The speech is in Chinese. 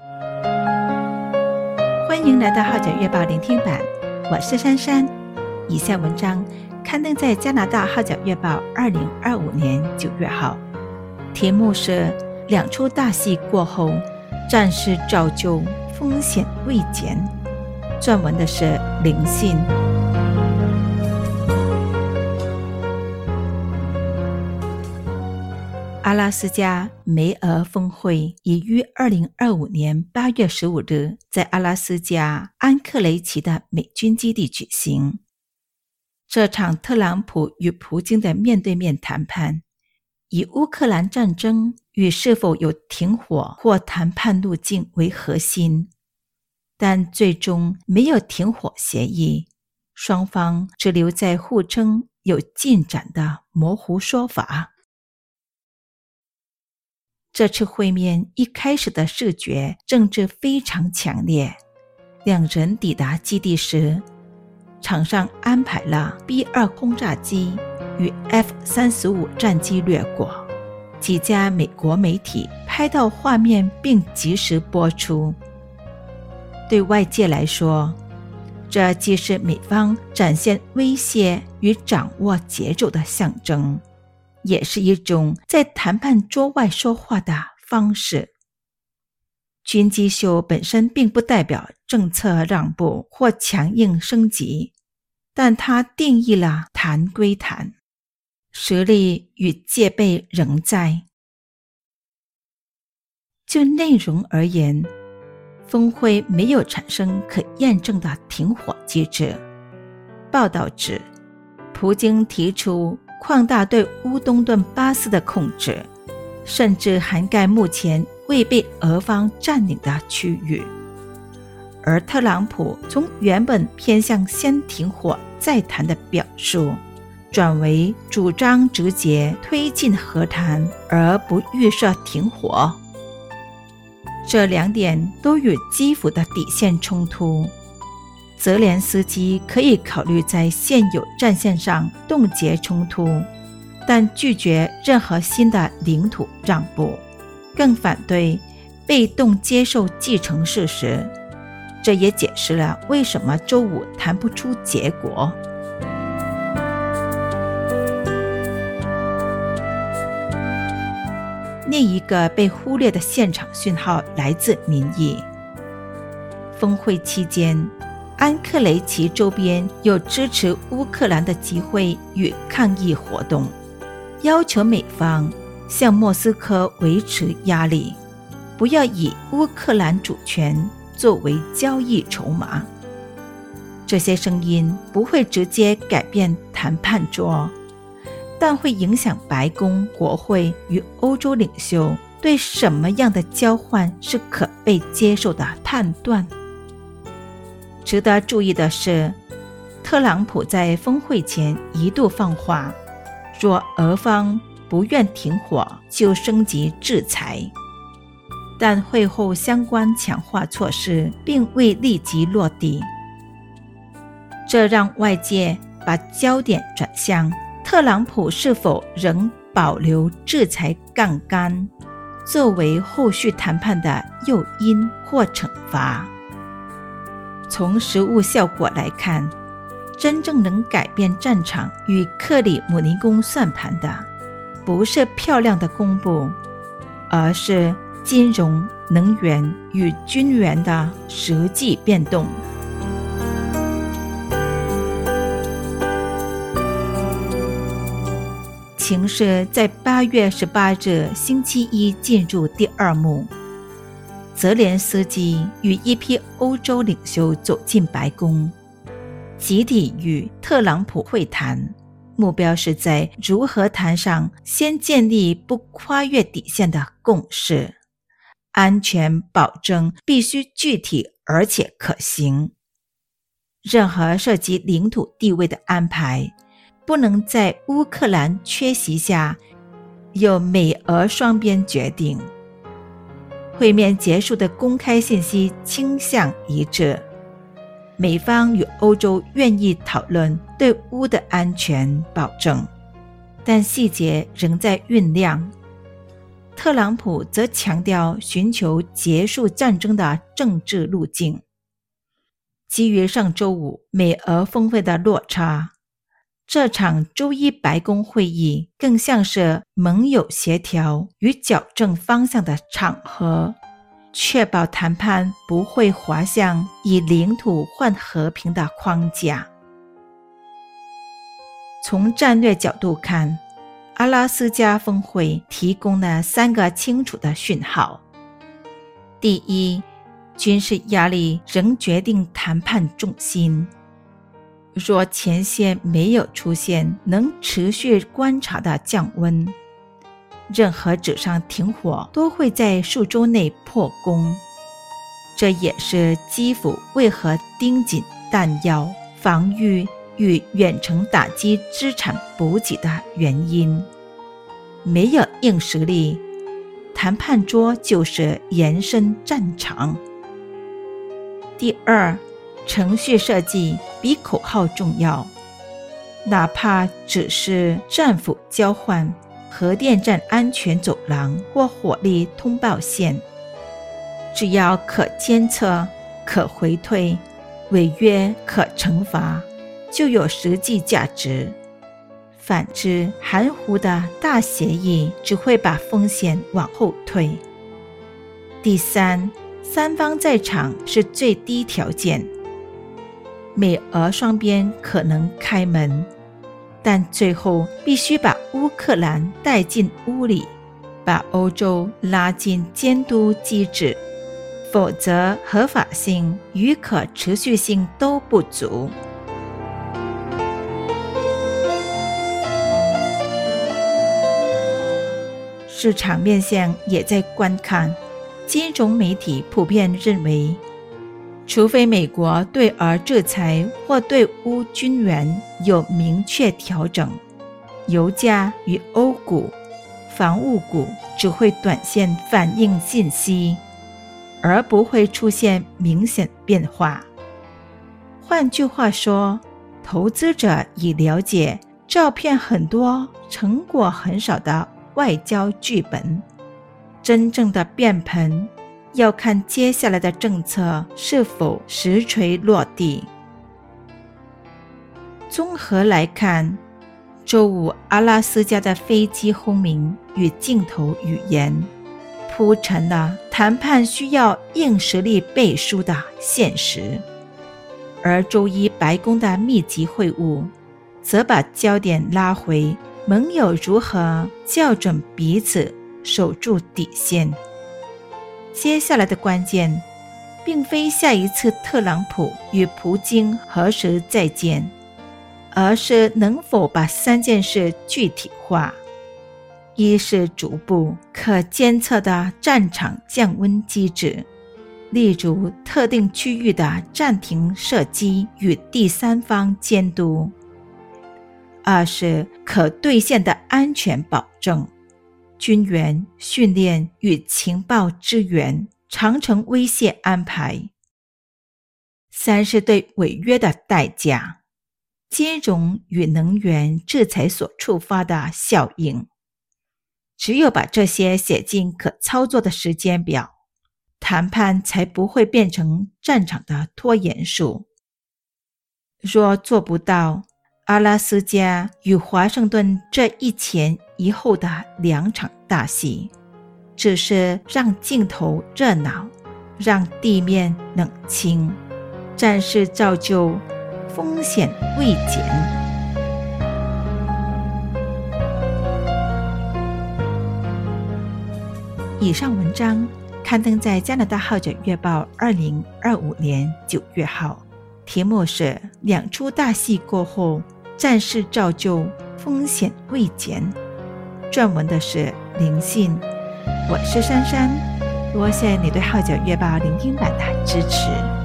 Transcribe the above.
欢迎来到号角月报聆听版，我是珊珊。以下文章刊登在加拿大号角月报2025年9月号，题目是两出大戏过后，战事照旧，风险未减。撰文的是林信。阿拉斯加梅俄峰会已于2025年8月15日在阿拉斯加安克雷奇的美军基地举行。这场特朗普与普京的面对面谈判，以乌克兰战争与是否有停火或谈判路径为核心，但最终没有停火协议，双方只留在互称有进展的模糊说法。这次会面一开始的视觉政治非常强烈，两人抵达基地时，场上安排了 B-2 轰炸机与 F-35 战机掠过，几家美国媒体拍到画面并及时播出。对外界来说，这既是美方展现威胁与掌握节奏的象征，也是一种在谈判桌外说话的方式。军机秀本身并不代表政策让步或强硬升级，但它定义了谈归谈，实力与戒备仍在。就内容而言，峰会没有产生可验证的停火机制。报道指，普京提出扩大对乌东顿巴斯的控制，甚至涵盖目前未被俄方占领的区域。而特朗普从原本偏向先停火再谈的表述，转为主张直接推进和谈，而不预设停火。这两点都与基辅的底线冲突。泽连斯基可以考虑在现有战线上冻结冲突，但拒绝任何新的领土让步，更反对被动接受既成事实。这也解释了为什么周五谈不出结果。另一个被忽略的现场讯号来自民意。峰会期间，安克雷奇周边有支持乌克兰的集会与抗议活动，要求美方向莫斯科维持压力，不要以乌克兰主权作为交易筹码。这些声音不会直接改变谈判桌，但会影响白宫、国会与欧洲领袖对什么样的交换是可被接受的判断。值得注意的是，特朗普在峰会前一度放话，若俄方不愿停火就升级制裁，但会后相关强化措施并未立即落地。这让外界把焦点转向特朗普是否仍保留制裁杠杆，作为后续谈判的诱因或惩罚。从实务效果来看，真正能改变战场与克里姆林宫算盘的，不是漂亮的公布，而是金融、能源与军援的实际变动。情势在8月18日星期一进入第二幕。泽连斯基与一批欧洲领袖走进白宫，集体与特朗普会谈，目标是在如何谈上先建立不跨越底线的共识，安全保证必须具体而且可行。任何涉及领土地位的安排，不能在乌克兰缺席下由美俄双边决定。会面结束的公开信息倾向一致，美方与欧洲愿意讨论对乌的安全保证，但细节仍在酝酿。 特朗普则强调寻求结束战争的政治路径。基于上周五美俄峰会的落差，这场周一白宫会议更像是盟友协调与矫正方向的场合，确保谈判不会滑向以领土换和平的框架。从战略角度看，阿拉斯加峰会提供了3个清楚的讯号。第一，军事压力仍决定谈判重心。若前线没有出现能持续观察的降温，任何纸上停火都会在数周内破功。这也是基辅为何盯紧弹药、防御与远程打击资产补给的原因。没有硬实力，谈判桌就是延伸战场。第二，程序设计比口号重要，哪怕只是战俘交换、核电站安全走廊或火力通报线，只要可监测、可回退、违约可惩罚，就有实际价值。反之，含糊的大协议只会把风险往后推。第三，三方在场是最低条件。美俄双边可能开门，但最后必须把乌克兰带进屋里，把欧洲拉进监督机制，否则合法性与可持续性都不足。市场面向也在观看，金融媒体普遍认为，除非美国对俄制裁或对乌军援有明确调整，油价与欧股、房屋股只会短线反映信息，而不会出现明显变化。换句话说，投资者已了解照片很多、成果很少的外交剧本，真正的变盘要看接下来的政策是否实锤落地。综合来看，周五阿拉斯加的飞机轰鸣与镜头语言铺陈了谈判需要硬实力背书的现实，而周一白宫的密集会晤则把焦点拉回盟友如何校准彼此，守住底线。接下来的关键并非下一次特朗普与普京何时再见，而是能否把3件事具体化。一是逐步可监测的战场降温机制，例如特定区域的暂停射击与第三方监督。二是可兑现的安全保证，军援、训练与情报支援、长程威胁安排。三是对违约的代价，金融与能源制裁所触发的效应。只有把这些写进可操作的时间表，谈判才不会变成战场的拖延术。若做不到，阿拉斯加与华盛顿这一前一后的2场大戏，只是让镜头热闹，让地面冷清，战事照旧，风险未减。以上文章刊登在加拿大号角月报2025年9月号，题目是2出大戏过后，战事照旧，风险未减。撰文的是林信，我是珊珊，多谢你对号角月报聆听版的支持。